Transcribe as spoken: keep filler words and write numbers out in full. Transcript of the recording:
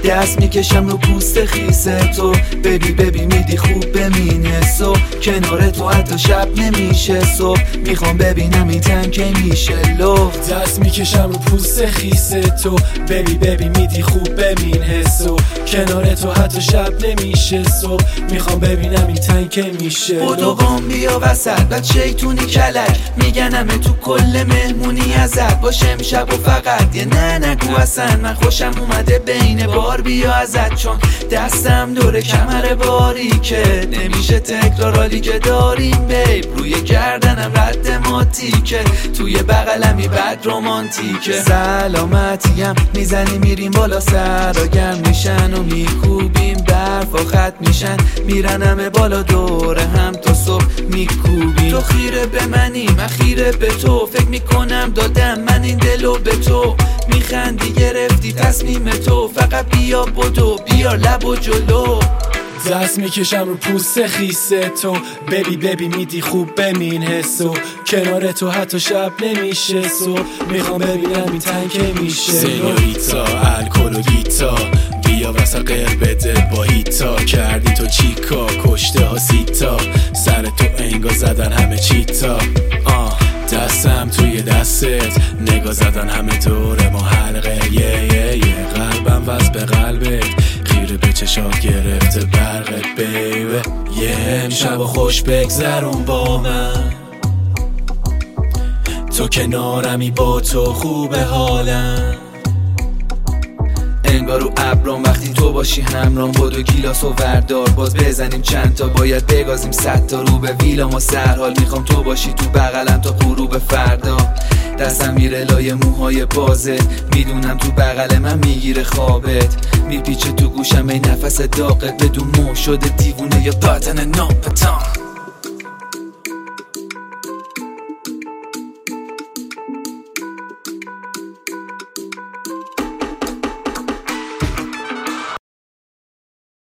دست میکشم رو پوست خیسه تو. ببی ببی میدی خوب بمینه سو، کنار تو حتی شب نمیشه صبح. میخوام ببینم این تن که میشه لخت. دست میکشم رو پوست خیسه تو، ببی ببی میدی خوب بمین حسو، کنار تو حتی شب نمیشه صبح. میخوام ببینم این تن که میشه بودو قام بیا وسط بد شیطونی کلک، میگنمه تو کل مهمونی ازت باشه امشب و فقط یه نه نگو اصلا. من خوشم اومده بین بار بیا ازت، چون دستم دور کمر باری که نمیشه تکرار حالی که داریم بیب. روی گردنم رد ماتیکه، توی بغلمی بد رومانتیکه. سلامتیم میزنی میریم بالا سرا گرم میشن و میکوبیم برف و خط میشن، میرن همه بالا دور هم تا صبح میکوبیم. تو خیره به منی من خیره به تو، فکر میکنم دادم من این دلو به تو. میخندی گرفتی تصمیم تو، فقط بیا بدو بیار لب و جلو. دست میکشم رو پوست خیسه تو، ببی ببی میدی خوب بمین حسو، کنار تو حتی شب نمیشه صبح. میخوام ببینم این تن که میشه سینیوریتا الکل و گیتا، بیا واسه غیر بده با هیتا. کردی تو چیکا کشته ها سیتا، سر تو انگا زدن همه چیتا. آه دستم توی دستت، نگاه زدن همه دور ما حلقه. یه یه یه قلبم وز به قلبت، خیره به چشات گرفته برقت بیبه. یه امشب و خوش بگذرون با من، تو کنارمی با تو خوبه حالم. انگار رو ابرام وقتی تو باشی همرام. بدو گیلاس و وردار باز بزنیم چند تا، باید بگازیم صد تا. رو به ویلا ما سرحال، میخوام تو باشی تو بغلم تا غروب فردا. دستم میره لای موهای بازت، میدونم تو بغل من میگیره خوابت. میپیچه تو گوشم ای نفس داغت، بدون مو شده دیوونه یا بدن ناپتان.